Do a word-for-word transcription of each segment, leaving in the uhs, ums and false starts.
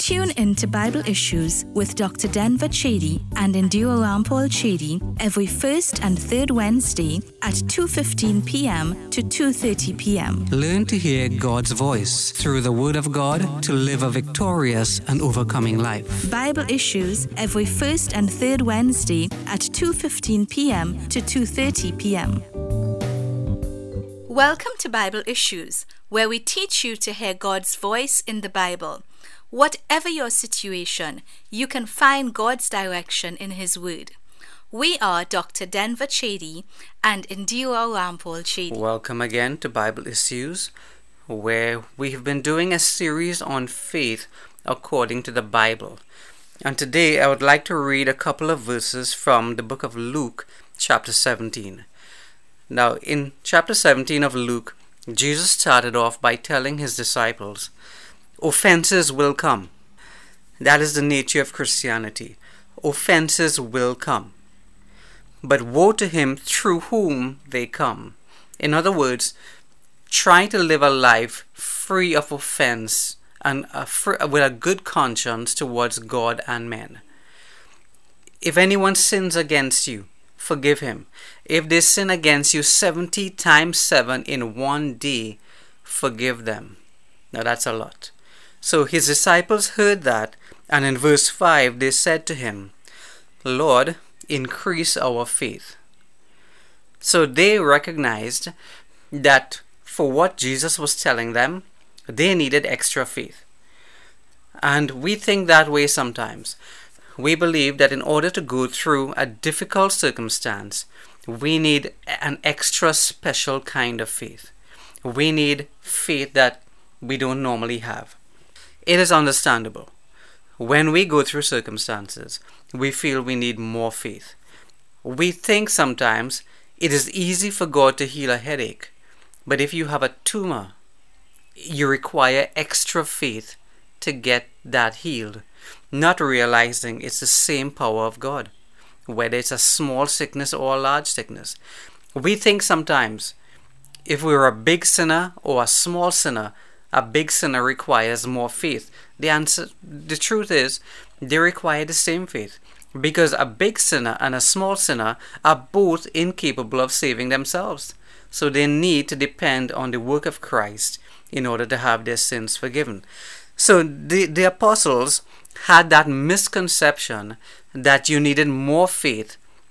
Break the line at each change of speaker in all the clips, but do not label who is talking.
Tune in to Bible Issues with Doctor Denver Chady and Endure Rampol Chady every first and third Wednesday at two fifteen p.m. to two thirty p.m.
Learn to hear God's voice through the Word of God to live a victorious and overcoming life.
Bible Issues every first and third Wednesday at two fifteen p.m. to two thirty p.m. Welcome to Bible Issues, where we teach you to hear God's voice in the Bible. Whatever your situation, you can find God's direction in His Word. We are Doctor Denver Chady and Endure Rampol Chady.
Welcome again to Bible Issues, where we have been doing a series on faith according to the Bible. And today I would like to read a couple of verses from the book of Luke, chapter seventeen. Now, in chapter seventeen of Luke, Jesus started off by telling His disciples, offenses will come. That is the nature of Christianity. Offenses will come. But woe to him through whom they come. In other words, try to live a life free of offense and a free, with a good conscience towards God and men. If anyone sins against you, forgive him. If they sin against you seventy times seven in one day, forgive them. Now that's a lot. So his disciples heard that, and in verse five they said to him, Lord, increase our faith. So they recognized that for what Jesus was telling them, they needed extra faith. And we think that way sometimes. We believe that in order to go through a difficult circumstance, we need an extra special kind of faith. We need faith that we don't normally have. It is understandable. When we go through circumstances, we feel we need more faith. We think sometimes it is easy for God to heal a headache, but if you have a tumor, you require extra faith to get that healed, not realizing it's the same power of God, whether it's a small sickness or a large sickness. We think sometimes if we're a big sinner or a small sinner, a big sinner requires more faith. The answer, the truth is, they require the same faith, because a big sinner and a small sinner are both incapable of saving themselves. So they need to depend on the work of Christ in order to have their sins forgiven. So the, the apostles had that misconception that you needed more faith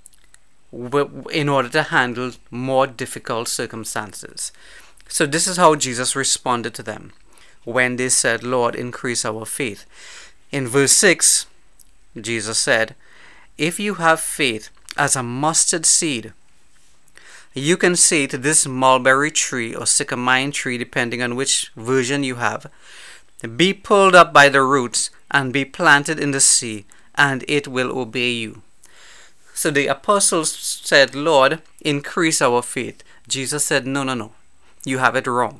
in order to handle more difficult circumstances. So this is how Jesus responded to them when they said, Lord, increase our faith. In verse six, Jesus said, if you have faith as a mustard seed, you can say to this mulberry tree or sycamore tree, depending on which version you have, be pulled up by the roots and be planted in the sea, and it will obey you. So the apostles said, Lord, increase our faith. Jesus said, no, no, no. You have it wrong.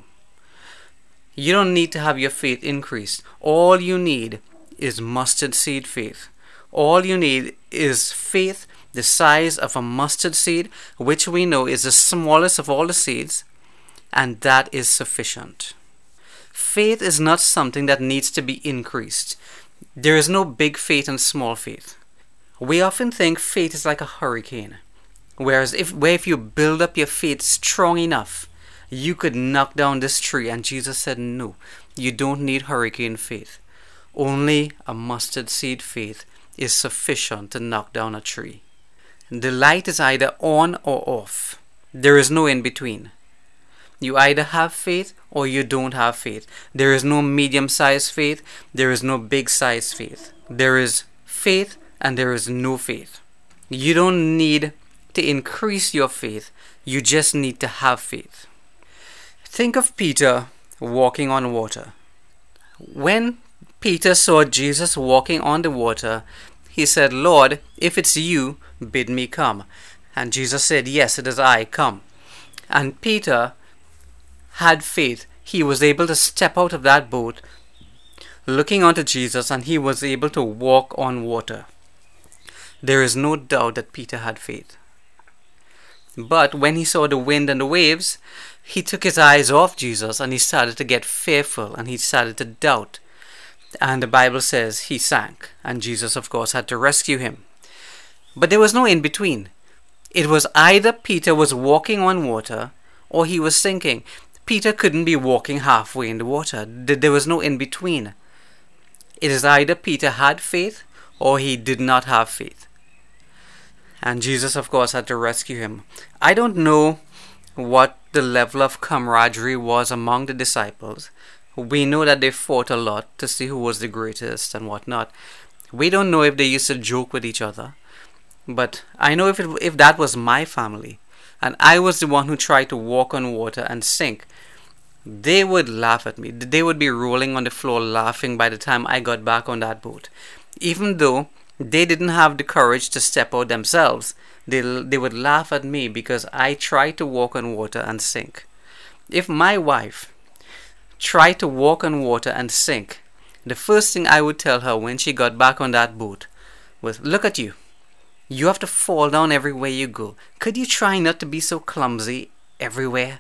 You don't need to have your faith increased. All you need is mustard seed faith. All you need is faith the size of a mustard seed, which we know is the smallest of all the seeds, and that is sufficient. Faith is not something that needs to be increased. There is no big faith and small faith. We often think faith is like a hurricane, whereas if, where if you build up your faith strong enough, you could knock down this tree. And Jesus said, no, you don't need hurricane faith. Only a mustard seed faith is sufficient to knock down a tree. The light is either on or off. There is no in between. You either have faith or you don't have faith. There is no medium-sized faith. There is no big-sized faith. There is faith and there is no faith. You don't need to increase your faith. You just need to have faith. Think of Peter walking on water. When Peter saw Jesus walking on the water, he said, Lord, if it's you, bid me come. And Jesus said, yes, it is I, come. And Peter had faith. He was able to step out of that boat, looking onto Jesus, and he was able to walk on water. There is no doubt that Peter had faith. But when he saw the wind and the waves, he took his eyes off Jesus and he started to get fearful and he started to doubt. And the Bible says he sank, and Jesus, of course, had to rescue him. But there was no in between. It was either Peter was walking on water or he was sinking. Peter couldn't be walking halfway in the water. There was no in between. It is either Peter had faith or he did not have faith. And Jesus, of course, had to rescue him. I don't know what the level of camaraderie was among the disciples. We know that they fought a lot to see who was the greatest and whatnot. We don't know if they used to joke with each other. But I know if it, if that was my family, and I was the one who tried to walk on water and sink, they would laugh at me. They would be rolling on the floor laughing by the time I got back on that boat. Even though they didn't have the courage to step out themselves, they, they would laugh at me because I tried to walk on water and sink. If my wife tried to walk on water and sink, the first thing I would tell her when she got back on that boat was, look at you. You have to fall down everywhere you go. Could you try not to be so clumsy everywhere?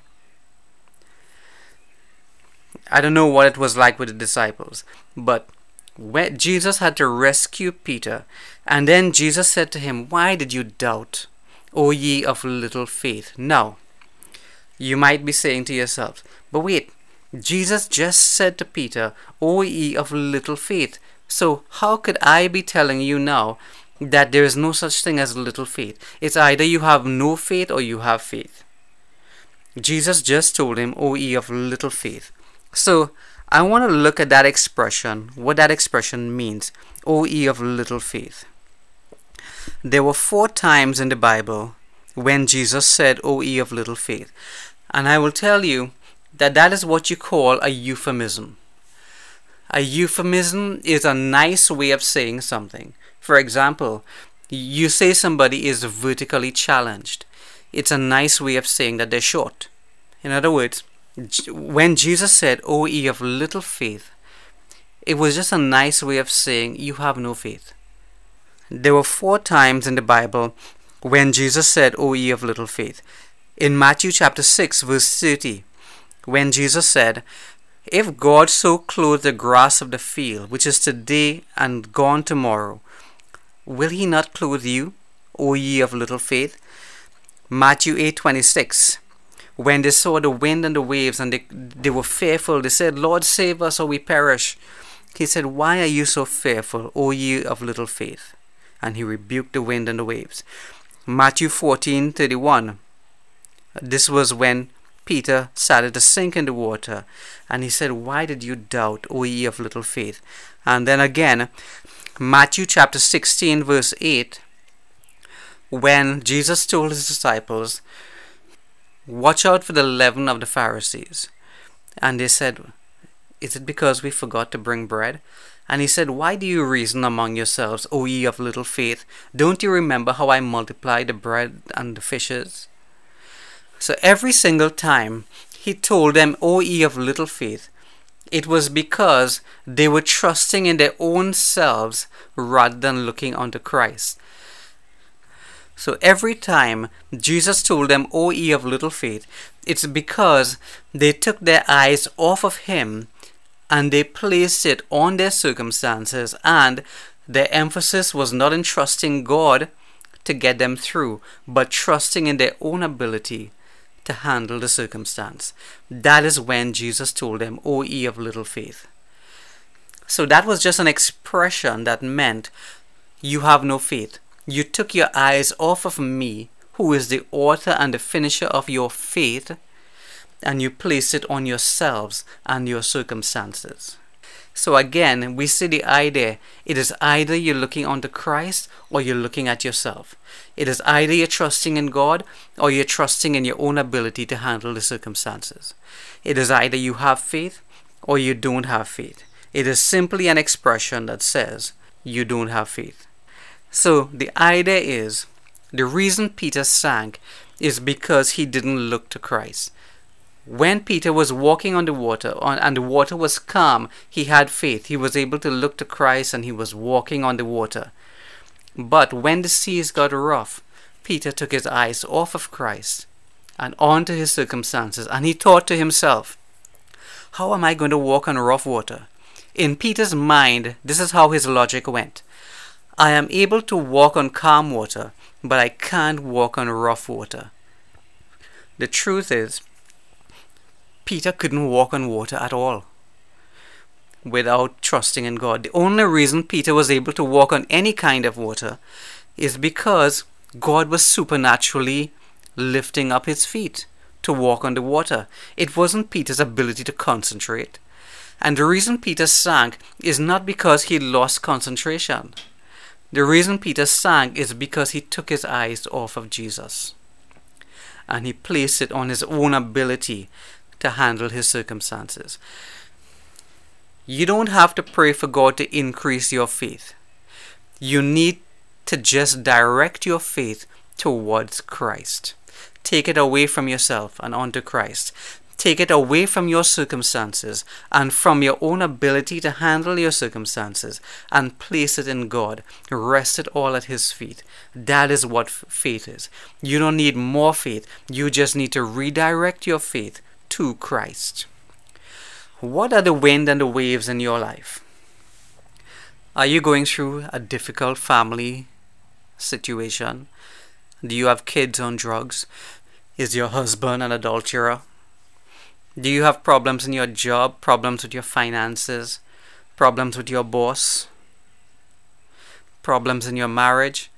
I don't know what it was like with the disciples, but when Jesus had to rescue Peter, and then Jesus said to him, why did you doubt, O ye of little faith? Now, you might be saying to yourself, but wait, Jesus just said to Peter, O ye of little faith. So how could I be telling you now that there is no such thing as little faith? It's either you have no faith or you have faith. Jesus just told him, O ye of little faith. So I want to look at that expression, what that expression means, O ye of little faith. There were four times in the Bible when Jesus said, O ye of little faith. And I will tell you that that is what you call a euphemism. A euphemism is a nice way of saying something. For example, you say somebody is vertically challenged. It's a nice way of saying that they're short. In other words, when Jesus said, O ye of little faith, it was just a nice way of saying you have no faith. There were four times in the Bible when Jesus said, O ye of little faith. In Matthew chapter six, verse thirty, when Jesus said, if God so clothe the grass of the field, which is today and gone tomorrow, will he not clothe you, O ye of little faith? Matthew eight twenty-six, when they saw the wind and the waves and they, they were fearful, they said, Lord, save us or we perish. He said, why are you so fearful, O ye of little faith? And he rebuked the wind and the waves. Matthew fourteen thirty-one, this was when Peter started to sink in the water, and he said, why did you doubt, O ye of little faith? And then again, Matthew chapter sixteen, verse eight, when Jesus told his disciples, watch out for the leaven of the Pharisees. And they said, is it because we forgot to bring bread? And he said, why do you reason among yourselves, O ye of little faith? Don't you remember how I multiplied the bread and the fishes? So every single time he told them, O ye of little faith, it was because they were trusting in their own selves rather than looking unto Christ. So every time Jesus told them, O ye of little faith, it's because they took their eyes off of him and they placed it on their circumstances, and their emphasis was not in trusting God to get them through, but trusting in their own ability to handle the circumstance. That is when Jesus told them, O ye of little faith. So that was just an expression that meant you have no faith. You took your eyes off of me, who is the author and the finisher of your faith, and you placed it on yourselves and your circumstances. So again, we see the idea. It is either you're looking unto Christ or you're looking at yourself. It is either you're trusting in God or you're trusting in your own ability to handle the circumstances. It is either you have faith or you don't have faith. It is simply an expression that says you don't have faith. So the idea is, the reason Peter sank is because he didn't look to Christ. When Peter was walking on the water on, and the water was calm, he had faith. He was able to look to Christ and he was walking on the water. But when the seas got rough, Peter took his eyes off of Christ and onto his circumstances, and he thought to himself, how am I going to walk on rough water? In Peter's mind, this is how his logic went. I am able to walk on calm water, but I can't walk on rough water. The truth is, Peter couldn't walk on water at all without trusting in God. The only reason Peter was able to walk on any kind of water is because God was supernaturally lifting up his feet to walk on the water. It wasn't Peter's ability to concentrate. And the reason Peter sank is not because he lost concentration. The reason Peter sank is because he took his eyes off of Jesus and he placed it on his own ability to handle his circumstances. You don't have to pray for God to increase your faith. You need to just direct your faith towards Christ. Take it away from yourself and onto Christ. Take it away from your circumstances and from your own ability to handle your circumstances and place it in God. Rest it all at His feet. That is what faith is. You don't need more faith. You just need to redirect your faith to Christ. What are the wind and the waves in your life? Are you going through a difficult family situation? Do you have kids on drugs? Is your husband an adulterer? Do you have problems in your job, problems with your finances, problems with your boss, problems in your marriage?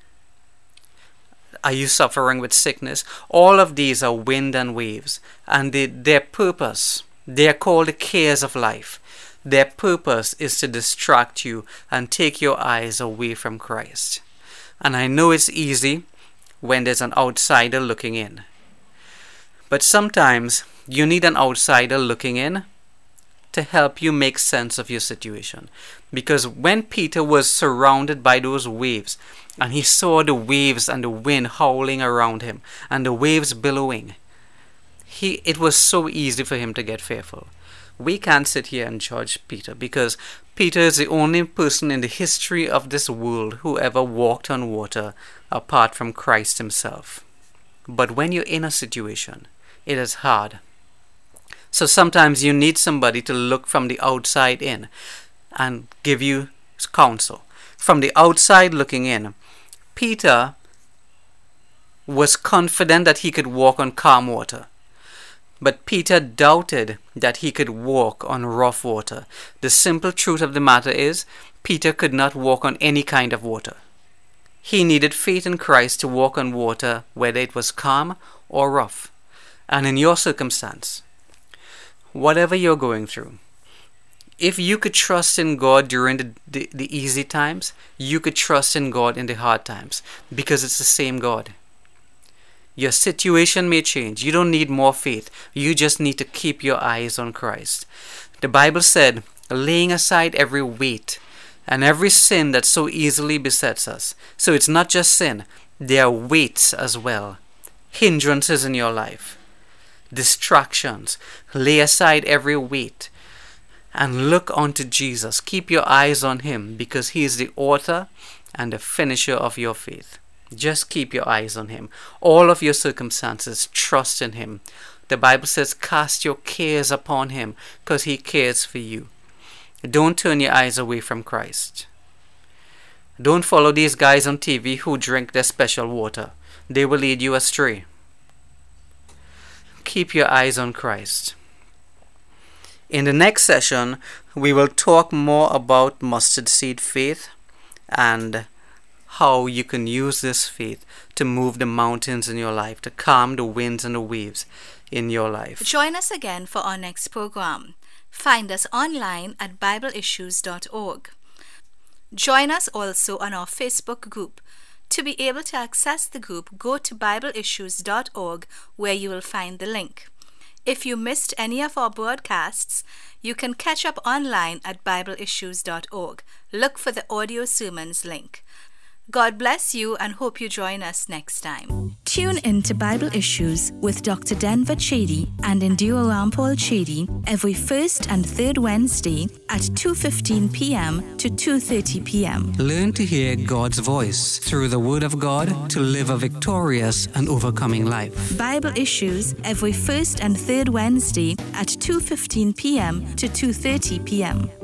Are you suffering with sickness? All of these are wind and waves, and they, their purpose, they are called the cares of life. Their purpose is to distract you and take your eyes away from Christ. And I know it's easy when there's an outsider looking in. But sometimes you need an outsider looking in to help you make sense of your situation. Because when Peter was surrounded by those waves, and he saw the waves and the wind howling around him, and the waves billowing, he it was so easy for him to get fearful. We can't sit here and judge Peter, because Peter is the only person in the history of this world who ever walked on water apart from Christ himself. But when you're in a situation, it is hard. So sometimes you need somebody to look from the outside in and give you counsel. From the outside looking in, Peter was confident that he could walk on calm water. But Peter doubted that he could walk on rough water. The simple truth of the matter is, Peter could not walk on any kind of water. He needed faith in Christ to walk on water, whether it was calm or rough. And in your circumstance, whatever you're going through, if you could trust in God during the, the, the easy times, you could trust in God in the hard times, because it's the same God. Your situation may change. You don't need more faith. You just need to keep your eyes on Christ. The Bible said, laying aside every weight and every sin that so easily besets us. So it's not just sin. There are weights as well. Hindrances in your life. Distractions. Lay aside every weight and look unto Jesus. Keep your eyes on Him, because He is the author and the finisher of your faith. Just keep your eyes on Him. All of your circumstances, trust in Him. The Bible says, cast your cares upon Him, because He cares for you. Don't turn your eyes away from Christ. Don't follow these guys on T V who drink their special water. They will lead you astray. Keep your eyes on Christ. In the next session, we will talk more about mustard seed faith and how you can use this faith to move the mountains in your life, to calm the winds and the waves in your life.
Join us again for our next program. Find us online at bible issues dot org. Join us also on our Facebook group. To be able to access the group, go to bible issues dot org, where you will find the link. If you missed any of our broadcasts, you can catch up online at bible issues dot org. Look for the audio sermons link. God bless you, and hope you join us next time. Tune in to Bible Issues with Doctor Denver Chady and Indira Rampal Chady every first and third Wednesday at two fifteen p.m. to two thirty p.m.
Learn to hear God's voice through the Word of God to live a victorious and overcoming life.
Bible Issues every first and third Wednesday at two fifteen p.m. to two thirty p.m.